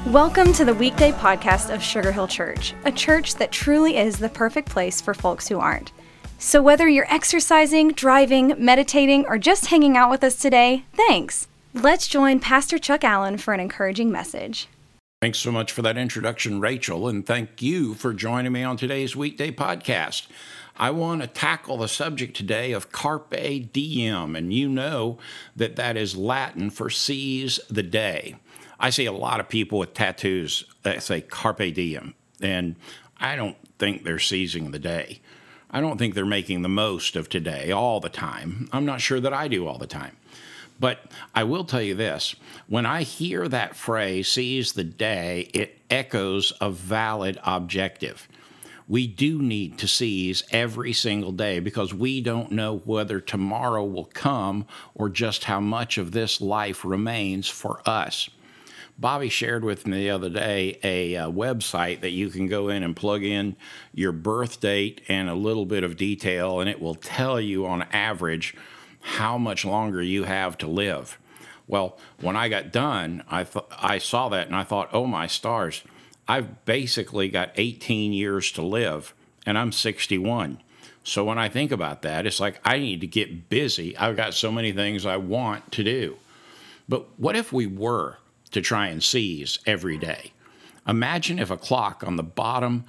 Welcome to the weekday podcast of Sugar Hill Church, a church that truly is the perfect place for folks who aren't. So whether you're exercising, driving, meditating, or just hanging out with us today, thanks. Let's join Pastor Chuck Allen for an encouraging message. Thanks so much for that introduction, Rachel, and thank you for joining me on today's weekday podcast. I want to tackle the subject today of Carpe Diem, and you know that is Latin for seize the day. I see a lot of people with tattoos that say Carpe Diem, and I don't think they're seizing the day. I don't think they're making the most of today all the time. I'm not sure that I do all the time. But I will tell you this, when I hear that phrase, seize the day, it echoes a valid objective. We do need to seize every single day because we don't know whether tomorrow will come or just how much of this life remains for us. Bobby shared with me the other day a website that you can go in and plug in your birth date and a little bit of detail, and it will tell you on average how much longer you have to live. Well, when I got done, I saw that and I thought, oh my stars, I've basically got 18 years to live, and I'm 61. So when I think about that, it's like I need to get busy. I've got so many things I want to do. But what if we were to try and seize every day? Imagine if a clock on the bottom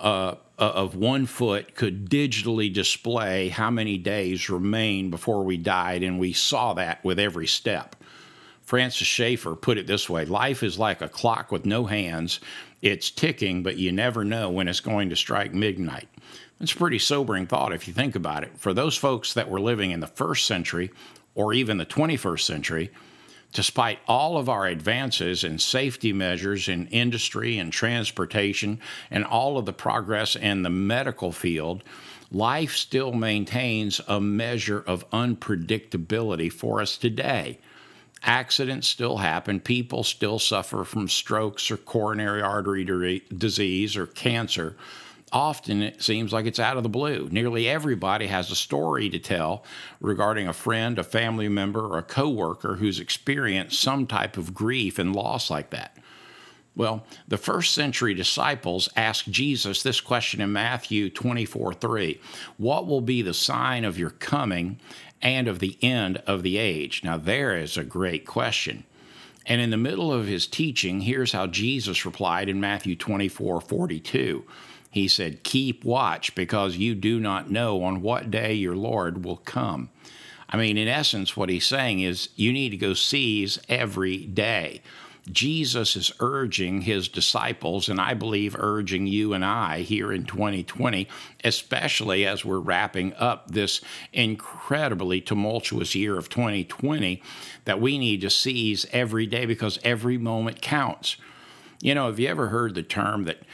of 1 foot could digitally display how many days remain before we died, and we saw that with every step. Francis Schaeffer put it this way: life is like a clock with no hands. It's ticking, but you never know when it's going to strike midnight. It's a pretty sobering thought if you think about it. For those folks that were living in the first century or even the 21st century, despite all of our advances in safety measures in industry and transportation and all of the progress in the medical field, life still maintains a measure of unpredictability for us today. Accidents still happen. People still suffer from strokes or coronary artery disease or cancer. Often it seems like it's out of the blue. Nearly everybody has a story to tell regarding a friend, a family member, or a coworker who's experienced some type of grief and loss like that. Well, the first century disciples asked Jesus this question in Matthew 24:3. What will be the sign of your coming and of the end of the age? Now, there is a great question. And in the middle of his teaching, here's how Jesus replied in Matthew 24:42. He said, keep watch because you do not know on what day your Lord will come. I mean, in essence, what he's saying is you need to go seize every day. Jesus is urging his disciples, and I believe urging you and I here in 2020, especially as we're wrapping up this incredibly tumultuous year of 2020, that we need to seize every day because every moment counts. You know, have you ever heard the term that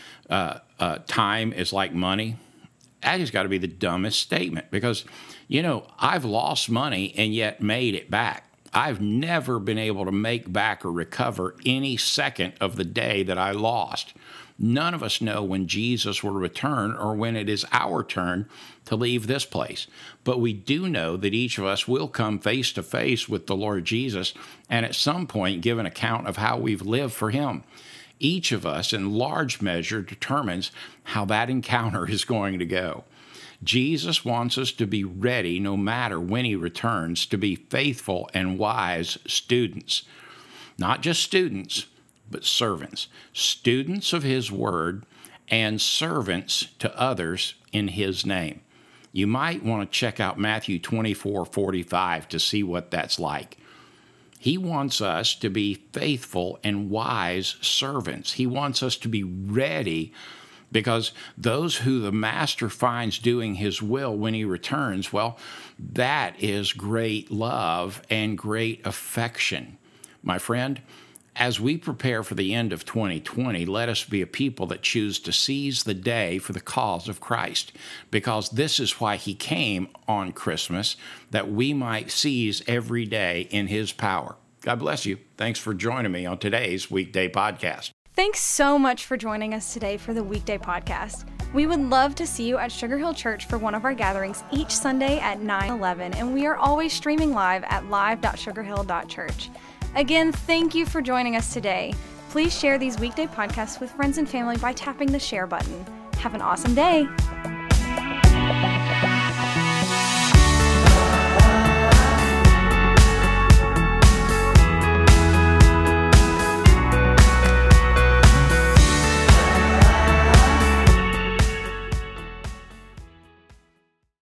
time is like money? That has got to be the dumbest statement because, you know, I've lost money and yet made it back. I've never been able to make back or recover any second of the day that I lost. None of us know when Jesus will return or when it is our turn to leave this place. But we do know that each of us will come face to face with the Lord Jesus and at some point give an account of how we've lived for him. Each of us, in large measure, determines how that encounter is going to go. Jesus wants us to be ready no matter when he returns, to be faithful and wise students. Not just students, but servants. Students of his word and servants to others in his name. You might want to check out Matthew 24:45 to see what that's like. He wants us to be faithful and wise servants. He wants us to be ready because those who the master finds doing his will when he returns, well, that is great love and great affection. My friend, as we prepare for the end of 2020, let us be a people that choose to seize the day for the cause of Christ, because this is why he came on Christmas, that we might seize every day in his power. God bless you. Thanks for joining me on today's weekday podcast. Thanks so much for joining us today for the weekday podcast. We would love to see you at Sugar Hill Church for one of our gatherings each Sunday at 9:11, and we are always streaming live at live.sugarhill.church. Again, thank you for joining us today. Please share these weekday podcasts with friends and family by tapping the share button. Have an awesome day.